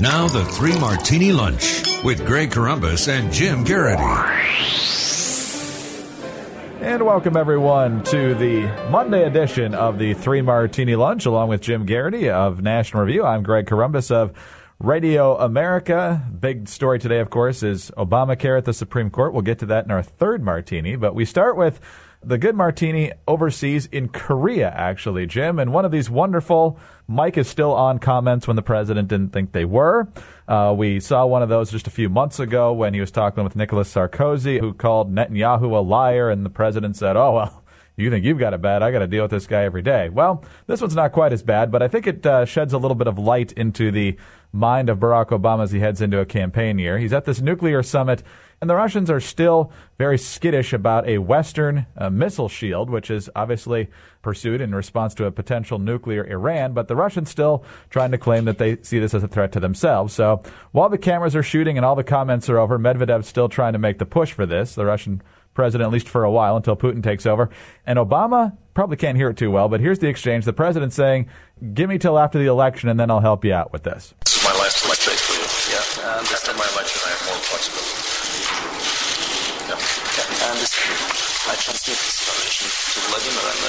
Now the Three Martini Lunch with Greg Corombos and Jim Garrity. And welcome, everyone, to the Monday edition of the Three Martini Lunch, along with Jim Garrity of National Review. I'm Greg Corombos of Radio America. Big story today, of course, is Obamacare at the Supreme Court. We'll get to that in our third martini, but we start with the good martini overseas in Korea, actually, Jim. And one of these wonderful, Mike is still on comments when the president didn't think they were. We saw one of those just a few months ago when he was talking with Nicolas Sarkozy, who called Netanyahu a liar, and the president said, oh, well, you think you've got it bad, I got to deal with this guy every day. Well, this one's not quite as bad, but I think it sheds a little bit of light into the mind of Barack Obama as he heads into a campaign year. He's at this nuclear summit, and the Russians are still very skittish about a Western missile shield, which is obviously pursued in response to a potential nuclear Iran, but the Russians still trying to claim that they see this as a threat to themselves. So while the cameras are shooting and all the comments are over, Medvedev's still trying to make the push for this, the Russian president, at least for a while, until Putin takes over. And Obama probably can't hear it too well, but here's the exchange. The president saying, give me till after the election, and then I'll help you out with this. This is my last election for you. Yeah. And after my election, I have more flexibility. Yeah. And I transmit this information to Vladimir and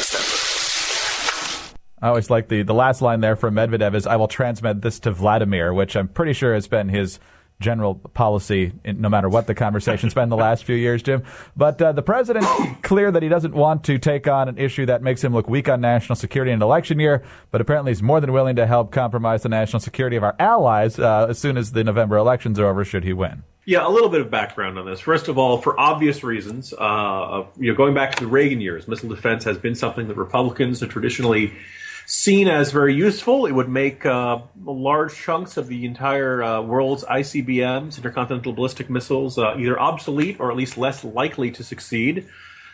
Stanford. I always like the last line there from Medvedev is, I will transmit this to Vladimir, which I'm pretty sure has been his general policy, no matter what the conversation's been the last few years, Jim. But the president, clear that he doesn't want to take on an issue that makes him look weak on national security in an election year, but apparently he's more than willing to help compromise the national security of our allies as soon as the November elections are over, should he win. Yeah, a little bit of background on this. First of all, for obvious reasons, going back to the Reagan years, missile defense has been something that Republicans have traditionally seen as very useful. It would make large chunks of the entire world's ICBMs, intercontinental ballistic missiles, either obsolete or at least less likely to succeed.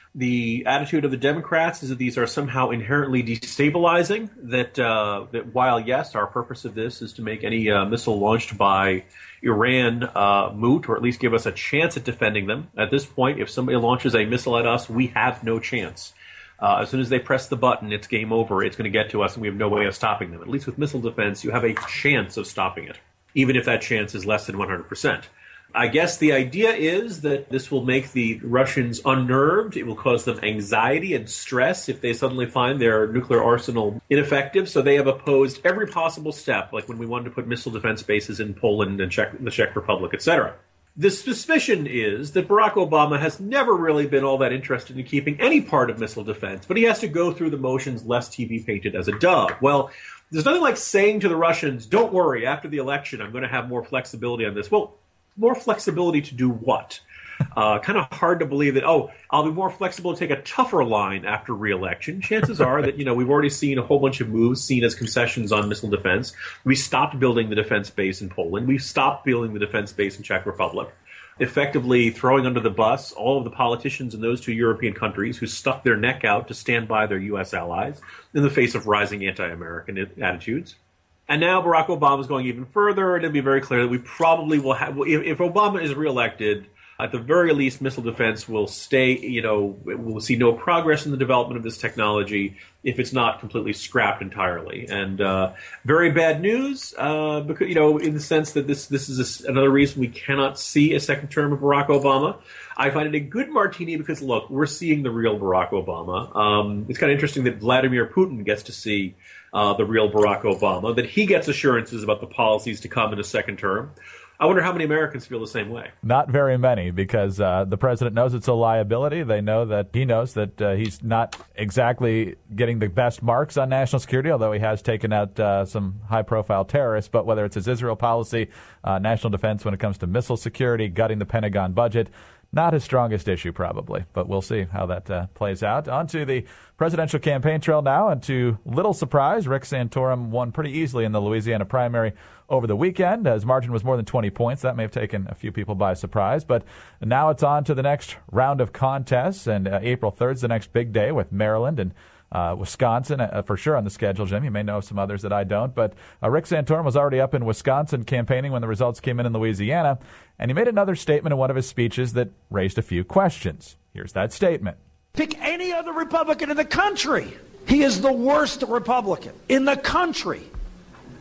The attitude of the Democrats is that these are somehow inherently destabilizing, that while, yes, our purpose of this is to make any missile launched by Iran moot, or at least give us a chance at defending them. At this point, if somebody launches a missile at us, we have no chance. As soon as they press the button, it's game over. It's going to get to us, and we have no way of stopping them. At least with missile defense, you have a chance of stopping it, even if that chance is less than 100%. I guess the idea is that this will make the Russians unnerved. It will cause them anxiety and stress if they suddenly find their nuclear arsenal ineffective. So they have opposed every possible step, like when we wanted to put missile defense bases in Poland and the Czech Republic, etc. The suspicion is that Barack Obama has never really been all that interested in keeping any part of missile defense, but he has to go through the motions lest he be painted as a dove. Well, there's nothing like saying to the Russians, don't worry, after the election, I'm going to have more flexibility on this. Well, more flexibility to do what? Kind of hard to believe that, I'll be more flexible to take a tougher line after re-election. Chances are that, we've already seen a whole bunch of moves seen as concessions on missile defense. We stopped building the defense base in Poland. We stopped building the defense base in Czech Republic, effectively throwing under the bus all of the politicians in those two European countries who stuck their neck out to stand by their U.S. allies in the face of rising anti-American attitudes. And now Barack Obama is going even further, and it'll be very clear that we probably will have, if Obama is reelected, at the very least, missile defense will stay, we'll see no progress in the development of this technology if it's not completely scrapped entirely. And very bad news, because, in the sense that this is another reason we cannot see a second term of Barack Obama. I find it a good martini because, look, we're seeing the real Barack Obama. It's kind of interesting that Vladimir Putin gets to see the real Barack Obama, that he gets assurances about the policies to come in a second term. I wonder how many Americans feel the same way. Not very many, because the president knows it's a liability. They know that he knows that he's not exactly getting the best marks on national security, although he has taken out some high-profile terrorists. But whether it's his Israel policy, national defense when it comes to missile security, gutting the Pentagon budget, not his strongest issue, probably, but we'll see how that plays out. On to the presidential campaign trail now, and to little surprise, Rick Santorum won pretty easily in the Louisiana primary over the weekend. His margin was more than 20 points. That may have taken a few people by surprise, but now it's on to the next round of contests, and April 3rd is the next big day with Maryland and Wisconsin for sure on the schedule, Jim. You may know some others that I don't, but Rick Santorum was already up in Wisconsin campaigning when the results came in Louisiana, and he made another statement in one of his speeches that raised a few questions. Here's that statement. Pick any other Republican in the country. He is the worst Republican in the country.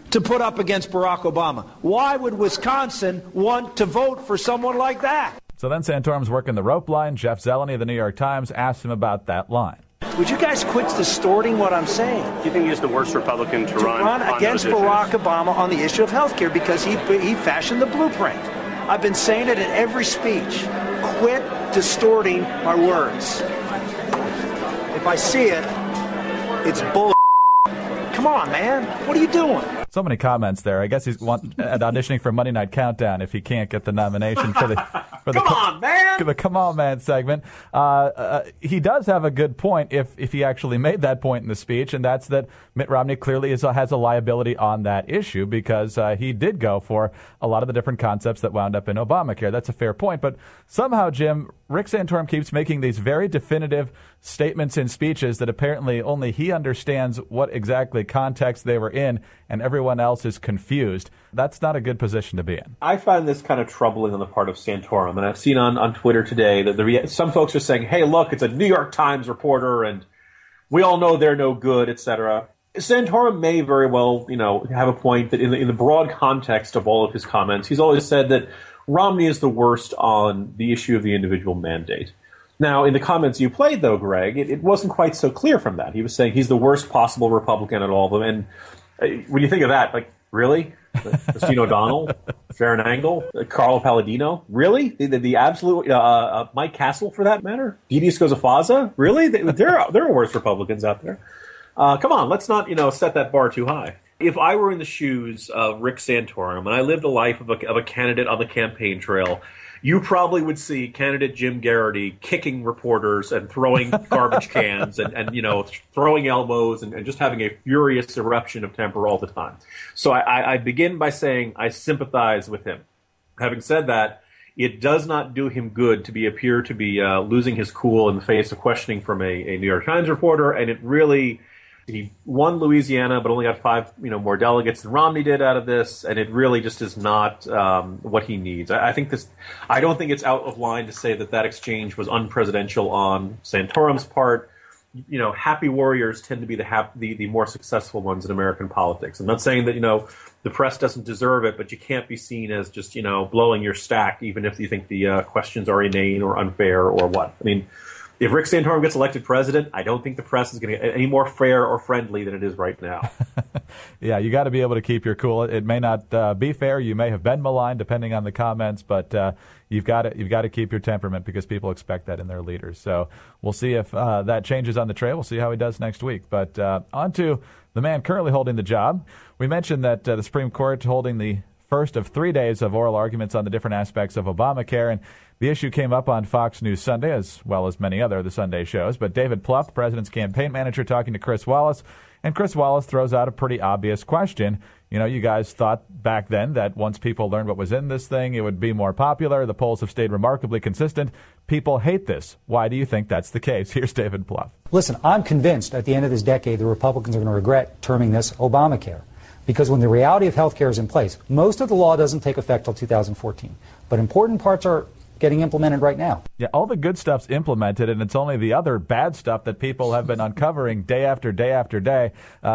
to put up against Barack Obama. Why would Wisconsin want to vote for someone like that? So then Santorum's working the rope line. Jeff Zeleny of the New York Times asked him about that line. Would you guys quit distorting what I'm saying? Do you think he's the worst Republican to run against Barack Obama on the issue of health care because he fashioned the blueprint? I've been saying it in every speech. Quit distorting my words. If I see it, it's bull. Come on, man. What are you doing? So many comments there. I guess he's auditioning for Monday Night Countdown if he can't get the nomination for the Come On Man segment. He does have a good point if he actually made that point in the speech, and that's that Mitt Romney clearly has a liability on that issue because he did go for a lot of the different concepts that wound up in Obamacare. That's a fair point, but somehow, Jim, Rick Santorum keeps making these very definitive statements in speeches that apparently only he understands what exactly context they were in, and everyone else is confused. That's not a good position to be in. I find this kind of troubling on the part of Santorum, and I've seen on Twitter today that some folks are saying, hey, look, it's a New York Times reporter, and we all know they're no good, etc. Santorum may very well, have a point that in the broad context of all of his comments, he's always said that Romney is the worst on the issue of the individual mandate. Now, in the comments you played, though, Greg, it wasn't quite so clear from that. He was saying he's the worst possible Republican at all of them. And when you think of that, like, really? Christine O'Donnell, Sharon Angle, Carlo Palladino? Really? The absolute Mike Castle, for that matter? Didi Scozafaza? Really? There are worse Republicans out there. Come on, let's not set that bar too high. If I were in the shoes of Rick Santorum and I lived a life of a candidate on the campaign trail, you probably would see candidate Jim Garrity kicking reporters and throwing garbage cans and throwing elbows and just having a furious eruption of temper all the time. So I begin by saying I sympathize with him. Having said that, it does not do him good to appear to be losing his cool in the face of questioning from a New York Times reporter, and it really... He won Louisiana, but only got 5, more delegates than Romney did out of this, and it really just is not what he needs. I don't think it's out of line to say that exchange was unpresidential on Santorum's part. Happy warriors tend to be the more successful ones in American politics. I'm not saying that the press doesn't deserve it, but you can't be seen as just blowing your stack, even if you think the questions are inane or unfair or what. I mean. If Rick Santorum gets elected president, I don't think the press is going to get any more fair or friendly than it is right now. Yeah, you got to be able to keep your cool. It may not be fair. You may have been maligned, depending on the comments, but you've got to keep your temperament because people expect that in their leaders. So we'll see if that changes on the trail. We'll see how he does next week. But on to the man currently holding the job. We mentioned that the Supreme Court holding the first of 3 days of oral arguments on the different aspects of Obamacare, and the issue came up on Fox News Sunday, as well as many other of the Sunday shows. But David Plouffe, the president's campaign manager, talking to Chris Wallace, and Chris Wallace throws out a pretty obvious question. You guys thought back then that once people learned what was in this thing, it would be more popular. The polls have stayed remarkably consistent. People hate this. Why do you think that's the case? Here's David Plouffe. Listen, I'm convinced at the end of this decade, the Republicans are going to regret terming this Obamacare. Because when the reality of health care is in place, most of the law doesn't take effect till 2014. But important parts are getting implemented right now. Yeah, all the good stuff's implemented, and it's only the other bad stuff that people have been uncovering day after day after day.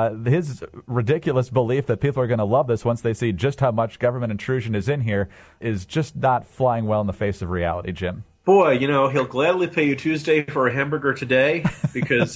His ridiculous belief that people are going to love this once they see just how much government intrusion is in here is just not flying well in the face of reality, Jim. Boy, he'll gladly pay you Tuesday for a hamburger today because...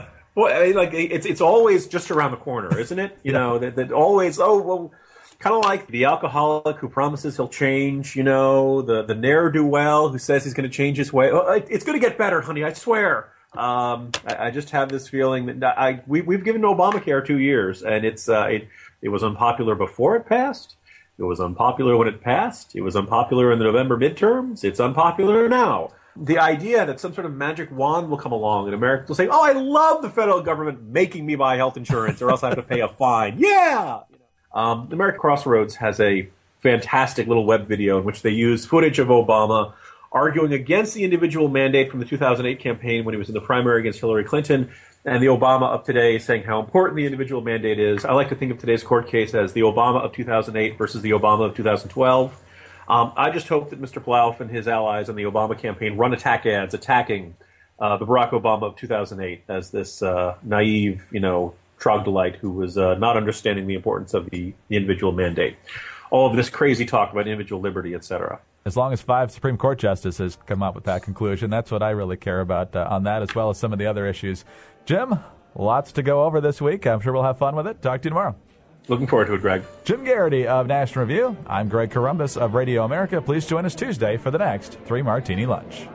it's always just around the corner, isn't it? That always, kind of like the alcoholic who promises he'll change, the ne'er-do-well who says he's going to change his way. Oh, it's going to get better, honey, I swear. I just have this feeling that we've given Obamacare 2 years, and it was unpopular before it passed. It was unpopular when it passed. It was unpopular in the November midterms. It's unpopular now. The idea that some sort of magic wand will come along and Americans will say, oh, I love the federal government making me buy health insurance or else I have to pay a fine. Yeah! The American Crossroads has a fantastic little web video in which they use footage of Obama arguing against the individual mandate from the 2008 campaign when he was in the primary against Hillary Clinton, and the Obama of today saying how important the individual mandate is. I like to think of today's court case as the Obama of 2008 versus the Obama of 2012. I just hope that Mr. Plouffe and his allies in the Obama campaign run attack ads attacking the Barack Obama of 2008 as this naive, troglodyte who was not understanding the importance of the individual mandate. All of this crazy talk about individual liberty, etc. As long as 5 Supreme Court justices come up with that conclusion, that's what I really care about on that, as well as some of the other issues. Jim, lots to go over this week. I'm sure we'll have fun with it. Talk to you tomorrow. Looking forward to it, Greg. Jim Garrity of National Review. I'm Greg Corombos of Radio America. Please join us Tuesday for the next 3 Martini Lunch.